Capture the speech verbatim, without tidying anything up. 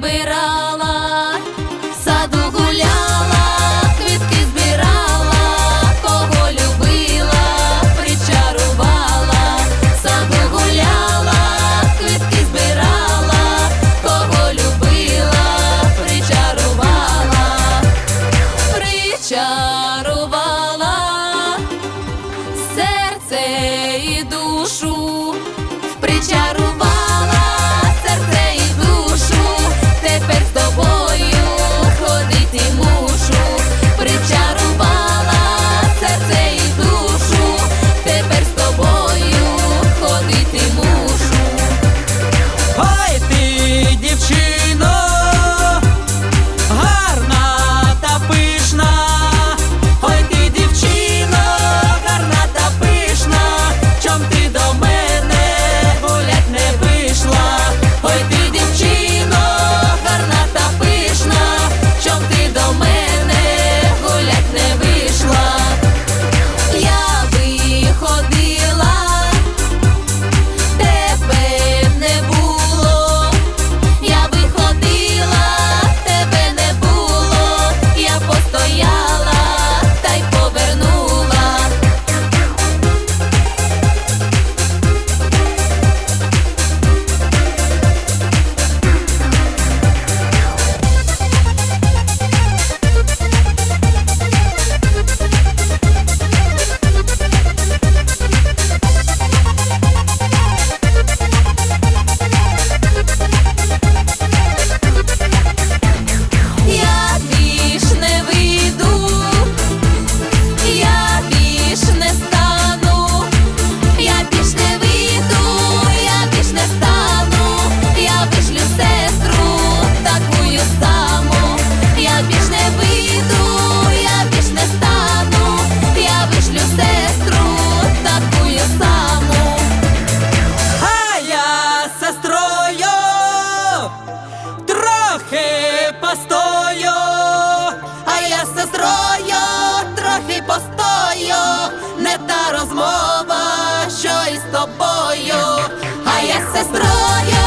збирала, в саду гуляла, квітки збирала, кого любила, причарувала, в саду гуляла, квітки збирала, кого любила, причарувала, причарувала серце і душу, причарувала серце і душу, тепер з тобою ходити мушу, причарувала серце і душу, тепер з тобою ходити мушу. Ой ти, дівчино, гарна та пишна, ой ти, дівчино, гарна та пишна, чом ти до мене гулять не вийшла? Ой ти, дівчино, гарна та пишна, чом ти до мене гулять не вийшла? Я виходила, тебе не було, я виходила, тебе не було, я постояла та й повернула. Я більш не вийду, я більш не стану, я більш не вийду, я більш не стану, я вишлю сестру такую саму. Я більш не вийду, я більш не стану, я вишлю сестру такую саму. А я з сестрою трохи постою, А я з сестрою трохи постою, не та розмова, що із тобою. А я з сестрою